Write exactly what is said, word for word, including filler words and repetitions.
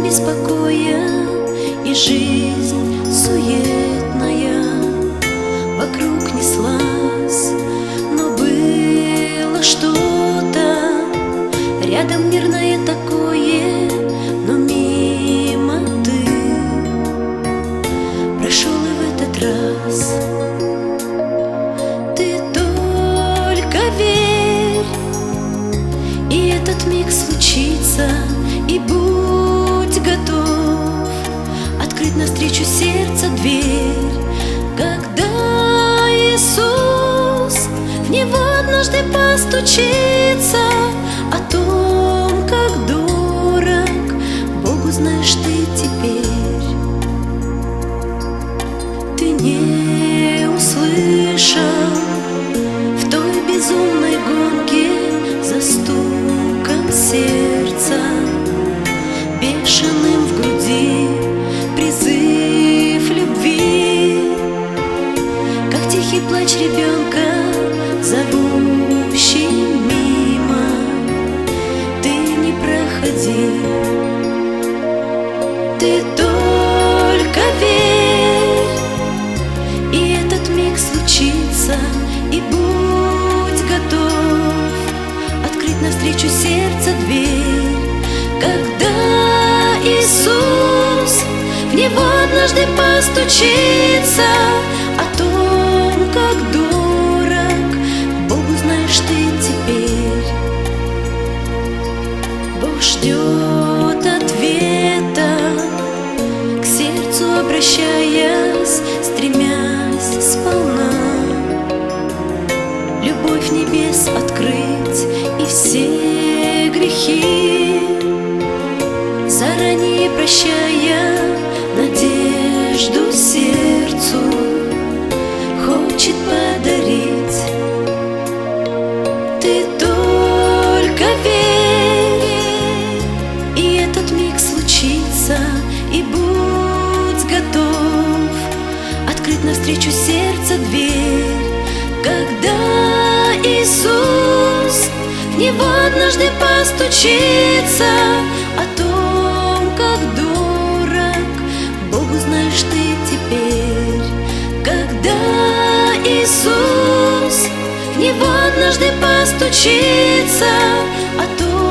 беспокоя, и жизнь суетная вокруг неслась, но было что-то рядом мирное такое, но мимо ты прошел и в этот раз. Ты только верь, и этот миг случится, и будь готов открыть навстречу сердца дверь, когда Иисус в него однажды постучится. О том, как дорог Богу, знаешь ты теперь. Ты не услышал в той безумной гонке за стуком сердца, бешеным в груди призыв любви, как тихий плач ребенка, зовущий мимо. Ты не проходи, ты только верь, и этот миг случится, и будь готов открыть навстречу сердца дверь, когда Иисус в него однажды постучится. О том, как дорог Богу, знаешь ты теперь. Бог ждет ответа, к сердцу обращаясь, стремясь сполна любовь небес открыть и все грехи, заранее прощая, надежду сердцу хочет подарить. Ты только верь, и этот миг случится, и будь готов открыть навстречу сердца дверь, когда Иисус в него однажды постучится. О том, как дорог Богу, знаешь ты теперь, когда Иисус в него однажды постучится. О том,